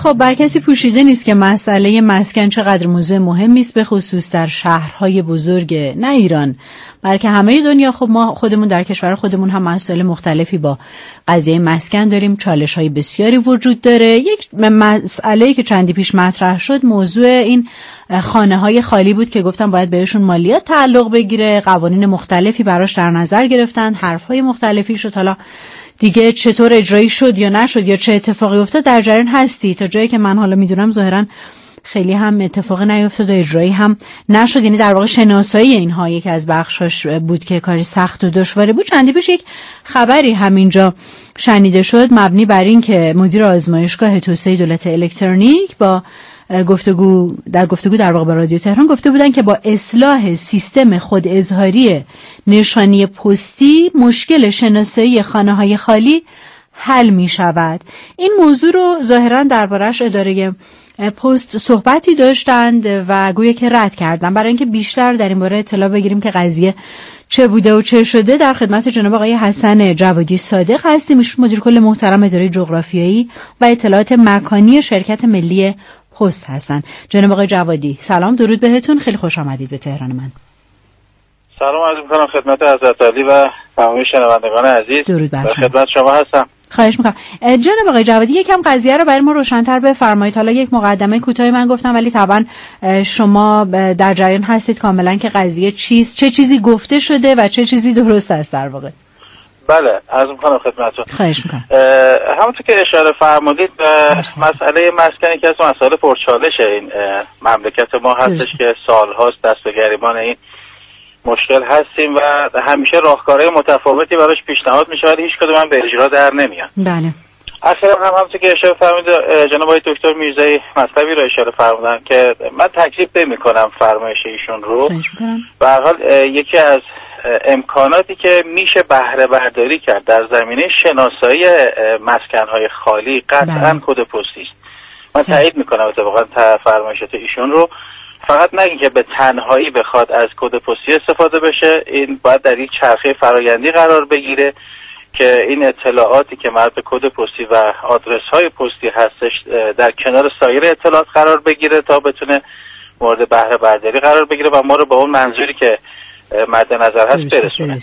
خب بر کسی پوشیده نیست که مسئله مسکن چقدر موضوع مهمی است، به خصوص در شهرهای بزرگ نه ایران بلکه همه دنیا. خب ما خودمون در کشور خودمون هم مسائل مختلفی با قضیه مسکن داریم، چالش‌های بسیاری وجود داره. یک مسئله‌ای که چندی پیش مطرح شد موضوع این خانه‌های خالی بود که گفتم باید بهشون مالیات تعلق بگیره، قوانین مختلفی براش در نظر گرفتن، حرف‌های مختلفی شد. حالا دیگه چطور اجرایی شد یا نشد یا چه اتفاقی افتاد در جریان هستی؟ تا جایی که من حالا میدونم ظاهرا خیلی هم اتفاقی نیفتاد و اجرایی هم نشد، یعنی در واقع شناسایی اینها یکی از بخشاش بود که کاری سخت و دشواری بود. چندی پیش یک خبری همینجا شنیده شد مبنی بر این که مدیر آزمایشگاه توسعه دولت الکترونیک با گفتگو در واقع با رادیو تهران گفته بودن که با اصلاح سیستم خود اظهاری نشانی پستی مشکل شناسایی خانه‌های خالی حل می شود. این موضوع رو ظاهرا دربارش اداره پست صحبتی داشتند و گویا که رد کردن. برای اینکه بیشتر در این باره اطلاع بگیریم که قضیه چه بوده و چه شده در خدمت جناب آقای حسن جوادی صادق هستیم، ایشون مدیر کل محترم اداره جغرافیایی و اطلاعات مکانی شرکت ملی پست هستن. جناب آقای جوادی سلام، درود بهتون، خیلی خوش آمدید به تهران من. سلام عرض می‌کنم خدمت حضرت عالی و تمامی شنوندگان عزیز. درود بر شما. خدمت شما هستم. خواهش میکنم. جناب آقای جوادی یکم قضیه رو برای ما روشن‌تر بفرمایید. حالا یک مقدمه کوتاهی من گفتم ولی طبعا شما در جریان هستید کاملا که قضیه چیست، چه چیزی گفته شده و چه چیزی درست است در واقع. بله عرض می‌کنم خدمتتون. خواهش میکنم. همونطور که اشاره فرمودید مسئله مسکنی که از مسائل پرچالش این مملکت ما هستش که سال‌هاست دست به گریبان این مشکل هستیم و همیشه راهکارهای متفاوتی براش پیشنهاد میشه ولی هیچ کدوم هم به اجرا در نمیان. بله. اخیراً هم همونطور که اشاره فرمودید جناب آقای دکتر میرزایی مطلبی رو اشاره فرمودن که من تکذیب نمی‌کنم فرمایش ایشون رو. به هر حال یکی از امکاناتی که میشه بهره برداری کرد در زمینه شناسایی مسکن‌های خالی قطعاً کد پستی است. من تایید میکنم اتفاقاً فرمایشات ایشون رو. فقط نگین که به تنهایی بخواد از کد پستی استفاده بشه، این باید در یک چرخه فرآیندی قرار بگیره که این اطلاعاتی که مربوط به کد پستی و آدرس‌های پستی هستش در کنار سایر اطلاعات قرار بگیره تا بتونه مورد بهره برداری قرار بگیره و ما رو با اون منظوری که مد نظر هست برسونه.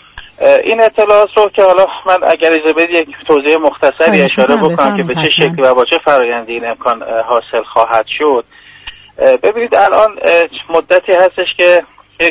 این اطلاعات رو که حالا من اگر اجازه بدید یک توضیح مختصری اشاره بکنم که به چه شکلی و با چه فرآیندی این امکان حاصل خواهد شد. ببینید الان مدتی هستش که یک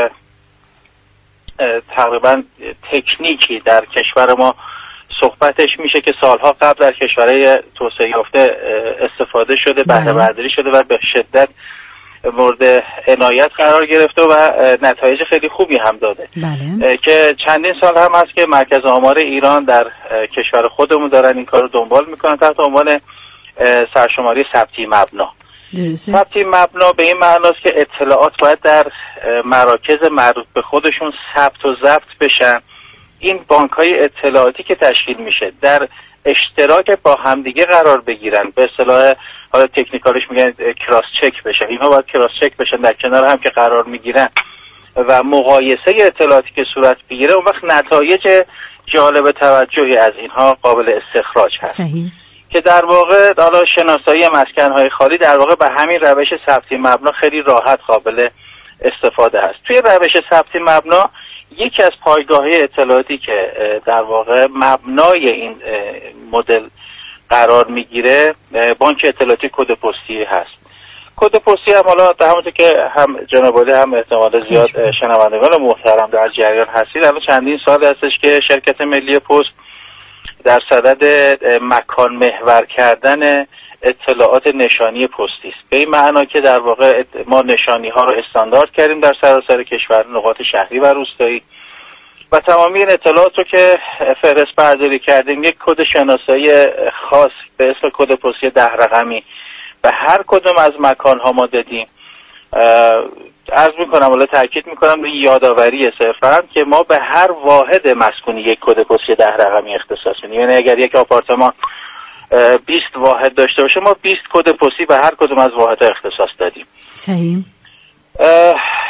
تقریبا تکنیکی در کشور ما صحبتش میشه که سالها قبل در کشورهای توسعه یافته استفاده شده، بهره برداری شده و به شدت مورد عنایت قرار گرفته و نتایج خیلی خوبی هم داده. بله. که چندین سال هم هست که مرکز آمار ایران در کشور خودمون دارن این کار رو دنبال میکنن تحت عنوان سرشماری ثبتی مبنا. ثبتی مبنا به این معناست که اطلاعات باید در مراکز مربوط به خودشون ثبت و ضبط بشن. این بانک‌های اطلاعاتی که تشکیل میشه در اشتراک با همدیگه قرار بگیرن، به اصطلاح حالا تکنیکالش میگن کراس چک بشن. اینها باید کراس چک بشن در کنار هم که قرار میگیرن و مقایسه اطلاعاتی که صورت بگیره اون وقت نتایج جالب توجهی از اینها قابل استخراج هست. صحیح. که در واقع حالا شناسایی مسکن‌های خالی در واقع به همین روش ثبتی مبنا خیلی راحت قابل استفاده است. توی روش ثبتی مبنا یکی از پایگاه‌های اطلاعاتی که در واقع مبنای این مدل قرار میگیره بانک اطلاعاتی کد پستی هست. کد پستی هم حالا همونطور که هم جناب عالی هم احتمال زیاد شنوندگان محترم در جریان هستید الان چندین سال هستش که شرکت ملی پست در صدد مکان محور کردن اطلاعات نشانی پستی است. به این معنا که در واقع ما نشانی ها رو استاندارد کردیم در سراسر کشور، نقاط شهری و روستایی و تمامی این اطلاعات رو که فهرست برداری کردیم یک کد شناسایی خاص به اسم کد پستی 10 رقمی به هر کدوم از مکان ها ما دادیم. عرض میکنم ولی تاکید میکنم روی یادآوری صرفا که ما به هر واحد مسکونی یک کد پستی 10 رقمی اختصاص میدیم. یعنی اگر یک آپارتمان 20 واحد داشته باشه ما 20 کد پستی به هر کدوم از واحدها اختصاص دادیم. صحیح.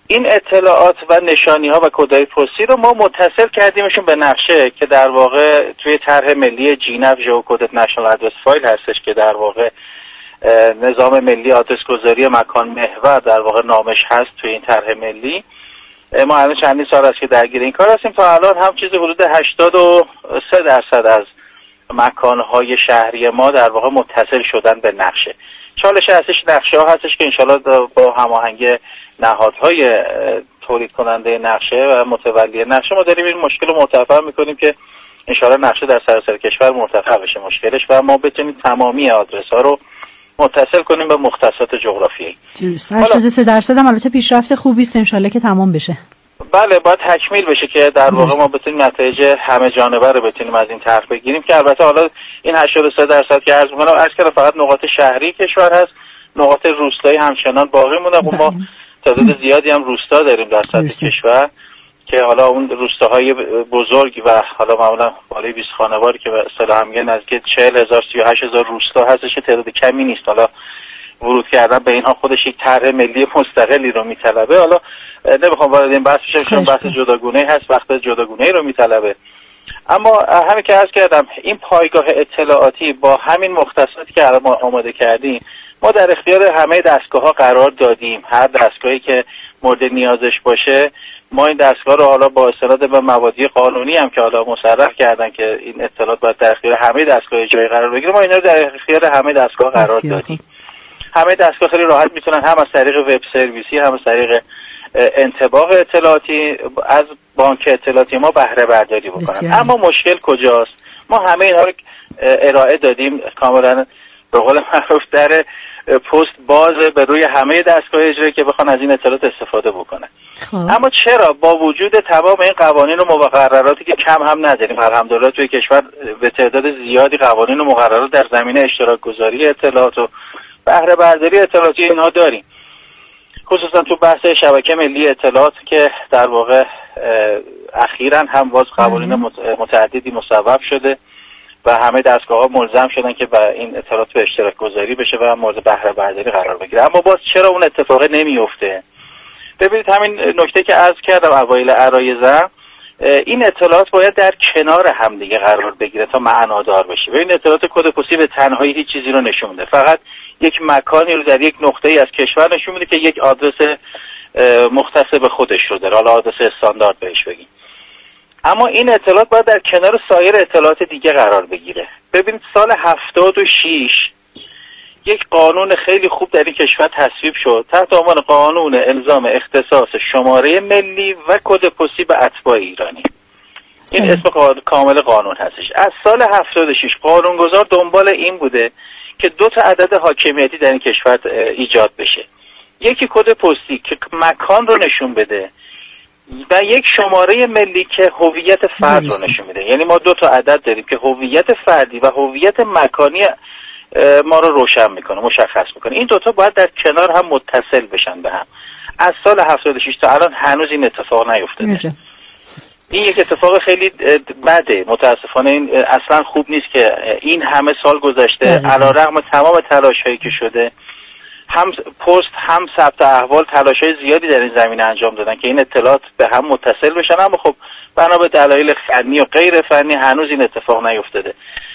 این اطلاعات و نشانی ها و کدهای پستی رو ما متصل کردیمشون به نقشه که در واقع توی طرح ملی جینف ژئوکدد نشنال ادرس فایل هستش که در واقع نظام ملی آدرس گذاری مکان محور در واقع نامش هست توی این طرح ملی. ما الان چندین سال است که درگیر این کار هستیم. تا الان هم چیزی حدود 83% از مکانهای شهری ما در واقع متصل شدن به نقشه. چالش هستش نقشه ها هستش که انشالله با هماهنگی نهادهای تولید کننده نقشه و متولی نقشه ما داریم این مشکل رو مرتفع میکنیم که انشالله نقشه در سراسر کشور مرتفع بشه مشکلش و ما بتونیم تمامی آدرس ها رو متصل کنیم به مختصات جغرافیایی. 83% هم البته پیشرفت خوبی است، انشالله که تمام بشه. بله باید تکمیل بشه که در واقع ما بتونیم نتایج همه جانبه رو بتونیم از این طرح بگیریم که البته حالا این 83% که عرض می‌کنم عرض کردم فقط نقاط شهری کشور هست، نقاط روستایی همچنان باقی مونده. ما تعداد زیادی هم روستا داریم در سطح کشور که حالا اون روستاهای بزرگ و حالا معمولا بالای 20 خانواری که به اصطلاح هم میگن نزدیک 40,000 38,000 روستا هستش، تعداد کمی نیست. حالا ورود کردن به اینها خودش یک طرح ملی مستقلی رو میطلبه. حالا نمیخوام وارد این بحث بشم چون بحث جداگونه هست، وقت جداگونه رو میطلبه. اما همین که عرض کردم این پایگاه اطلاعاتی با همین مختصاتی که الان ما آماده کردیم ما در اختیار همه دستگاه‌ها قرار دادیم. هر دستگاهی که مورد نیازش باشه ما این دستگاه رو حالا با استناد به مبادی قانونی هم که حالا مصرح کردن که این اطلاعات باید در اختیار همه دستگاه اجرایی قرار بگیره، ما اینا رو در اختیار همه دستگاه قرار دادیم. همه دستگاه خیلی راحت میتونن هم از طریق وب سرویسی هم از طریق انطباق اطلاعاتی از بانک اطلاعاتی ما بهره برداری بکنن. اما مشکل کجاست؟ ما همه اینها رو ارائه دادیم کاملا به قول معروف در پست باز به روی همه دستگاه اجرایی که بخوان از این اطلاعات استفاده بکنن. اما چرا با وجود تمام این قوانین و مقرراتی که کم هم نداریم، الحمدلله توی کشور به تعداد زیادی قوانین و مقررات در زمینه اشتراک گذاری اطلاعات و بهره برداری اطلاعاتی اینها داریم، خصوصا تو بحث شبکه ملی اطلاعات که در واقع اخیراً هم باز قوانین متعددی مصوب شده و همه دستگاه‌ها ملزم شدن که با این اطلاعات به اشتراک گذاری بشه و مورد بهره برداری قرار بگیره. اما باز چرا اون اتفاق نمیفته؟ ببینید همین نکته که عرض کردم اوایل عرایضم، این اطلاعات باید در کنار هم دیگه قرار بگیره تا معنادار بشه. ببین اطلاعات کد پستی به تنهایی هیچ چیزی رو نشون میده، فقط یک مکانی رو در یک نقطه‌ای از کشور نشون میده که یک آدرس مختص به خودش رو داره، حالا آدرس استاندارد بهش بگیم. اما این اطلاعات باید در کنار سایر اطلاعات دیگه قرار بگیره. ببینید سال 76 یک قانون خیلی خوب در این کشور تصویب شد تحت عنوان قانون الزام اختصاص شماره ملی و کد پستی به اتباع ایرانی. این اسم کامل قانون هستش. از سال 76 قانونگذار دنبال این بوده که 2 عدد حاکمیتی در این کشور ایجاد بشه، یکی کد پستی که مکان رو نشون بده و یک شماره ملی که هویت فرد رو نشون میده. یعنی ما 2 عدد داریم که هویت فردی و هویت مکانی ما رو روشن میکنه، مشخص میکنه. این 2 باید در کنار هم متصل بشن به هم. از سال 76 تا الان هنوز این اتفاق نیفتاده. این یک اتفاق خیلی بده، متاسفانه این اصلا خوب نیست که این همه سال گذشته علیرغم تمام تلاش‌هایی که شده هم پست هم ثبت احوال تلاش‌های زیادی در این زمینه انجام دادن که این اطلاعات به هم متصل بشن، اما خب بنا به دلایل فنی و غیر فنی هنوز این اتفاق نیفتاده.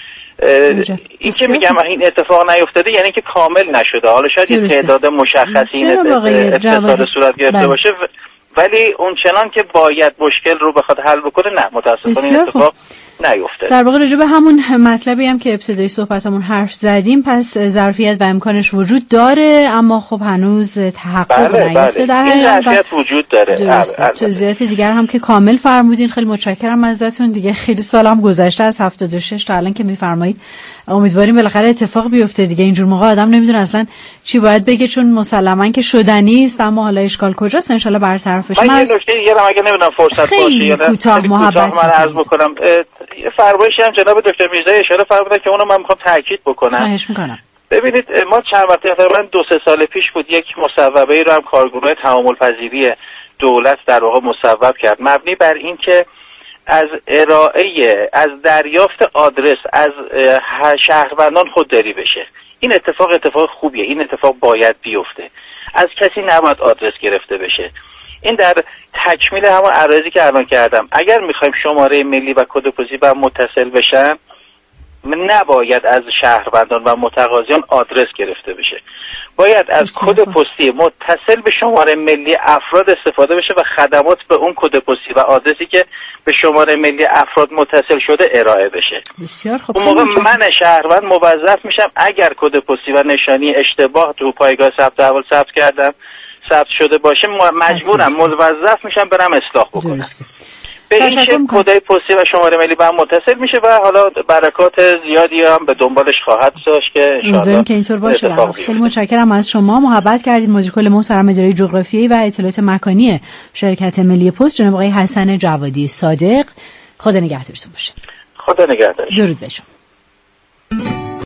این که میگم این اتفاق نیفتاده یعنی که کامل نشده. حالا شاید یه تعداد مشخصی این اتفاق صورت گرفته باشه ولی اون چنان که باید مشکل رو بخواد حل بکنه نه، متاسفانه این اتفاق نیفتاده. در واقع راجع به همون مطلبی هم که ابتدای صحبتمون حرف زدیم، پس ظرفیت و امکانش وجود داره اما خب هنوز تحقق نیافته. در این ظرفیت وجود داره. توضیحات دیگر هم که کامل فرمودین، خیلی متشکرم ازتون. دیگه خیلی سال هم گذشته از 76 تا الان که میفرمایید. امیدواریم بالاخره اتفاق بیفته دیگه. اینجور موقع آدم نمیدونه اصلا چی باید بگه چون مسلماً که شدنی است، اما حالا اشکال کجاست؟ ان شاء الله برطرف بشه. من یه نکته دیگه هم اگه نمیدونم فرصت باشه یا نه کوتاه محبت من عرض بکنم. یه فرمایشی هم جناب دکتر میرزایی اشاره فرمودن که اونو من میخوام تاکید بکنم. خواهش میکنم. ببینید ما چند وقت تقریبا 2-3 سال پیش بود یک مصوبه ای رو هم کارگروه تعامل پذیری دولت در واقع مصوب کرد مبنی بر این که از ارائه از دریافت آدرس از شهروندان خودداری بشه. این اتفاق خوبیه، این اتفاق باید بیفته. از کسی نباید آدرس گرفته بشه. این در تکمیل همون عرضی که الان کردم. اگر میخوایم شماره ملی و کد پستی با هم متصل بشن، نباید از شهروندان و متقاضیان آدرس گرفته بشه، باید از کد پستی متصل به شماره ملی افراد استفاده بشه و خدمات به اون کد پستی و آدرسی که به شماره ملی افراد متصل شده ارائه بشه. بسیار خوب. اون موقع من شهروند موظف میشم اگر کد پستی و نشانی اشتباه تو پایگاه ثبت احوال ثبت شده باشه، مجبورم موظف میشم برم اصلاح بکنم. درسته. به این شکل کدای پستی و شماره ملی با هم متصل میشه و حالا برکات زیادی هم به دنبالش خواهد داشت که امیدوارم که اینطور باشه. خیلی متشکرم از شما. محبت کردید. مدیر کل محترم اداره جغرافیایی و اطلاعات مکانی شرکت ملی پست جناب آقای حسن جوادی صادق. خدا نگهدارتون باشه. خدا نگهدارش. درود به شما.